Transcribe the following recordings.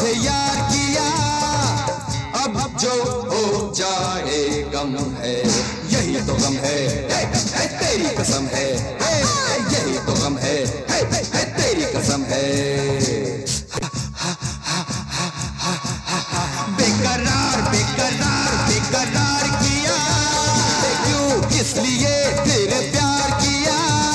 तुझे यार किया, अब जो हो जाए गम है, यही तो गम है, तेरी कसम है, यही तो गम है, तेरी कसम है। बेकरार बेकरार बेकरार किया, क्यों किस लिए तेरे प्यार किया।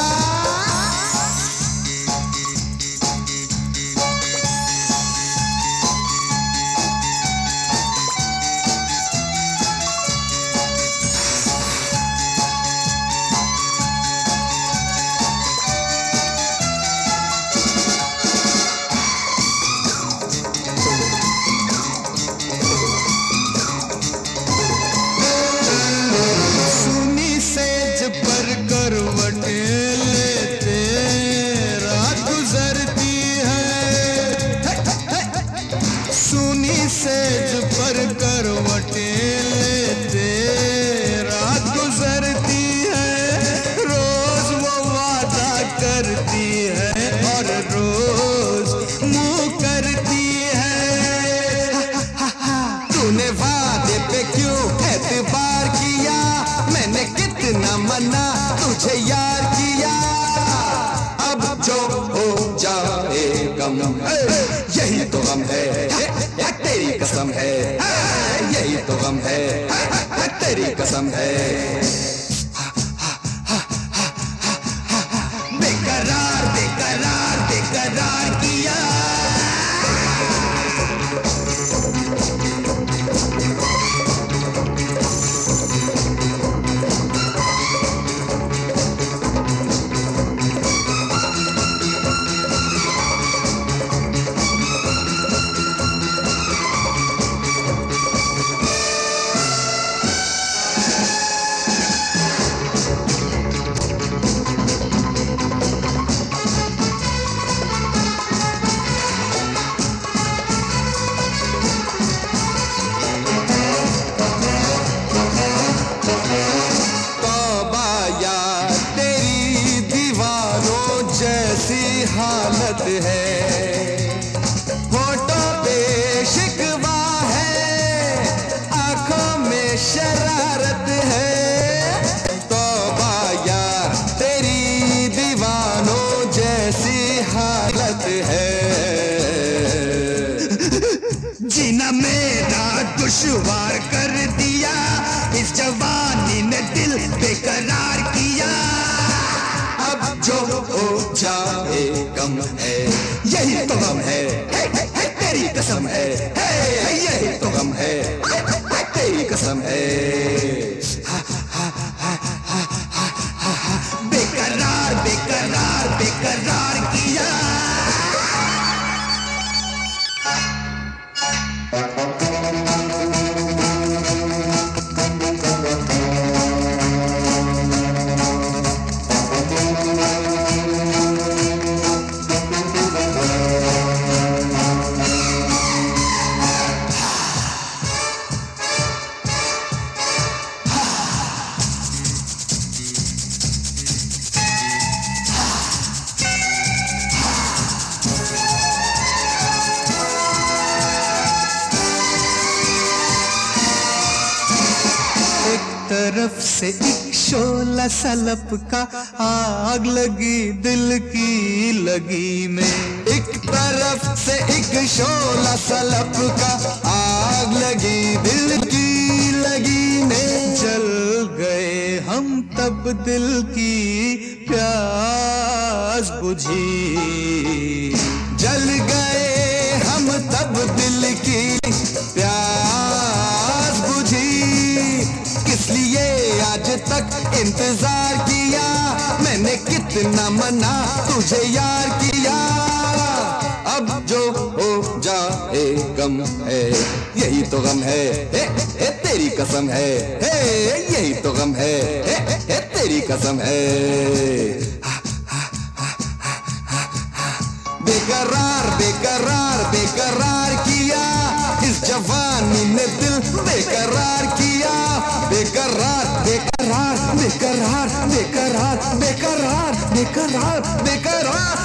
सेज पर करवटें लेते रात गुजरती है, रोज वो वादा करती है और रोज मुँह करती है। तूने वादे पे क्यों एतबार किया, मैंने कितना मना तुझे यार किया। अब जो हो जाए गम, यही तो गम है, तेरी कसम है, यही तो गम है, तेरी कसम है। बेकरार बेकरार बेकरार किया। हालत है होठों पे शिकवा है, आंखों में शरारत है। तौबा यार तेरी दीवानों जैसी हालत है। जीना मेरा दुश्वार कर दिया, इस जवानी ने दिल बेकरार किया। अब जो हो जाए गम है, यही तो गम है, तेरी कसम है, यही तो गम है, तेरी कसम है। बेकरार बेकरार बेकरार किया। तरफ से एक शोला सलप का आग लगी दिल की लगी में। एक तरफ से एक शोला सलप का आग लगी दिल की लगी में। जल गए हम तब दिल की प्यास बुझी, जल गए हम तब दिल की प्यास बुझी। किस लिए आज तक इंतजार किया, मैंने कितना मना तुझे यार किया। अब जो हो जाए गम है, यही तो गम है, तेरी कसम है, यही तो गम है, तेरी कसम है। बेकरार बेकरार बेकरार किया, इस जवानी ने दिल बेकरार किया। बेकरार बेकरार बेकरार बेकरार बेकरार बेकरार बेकरार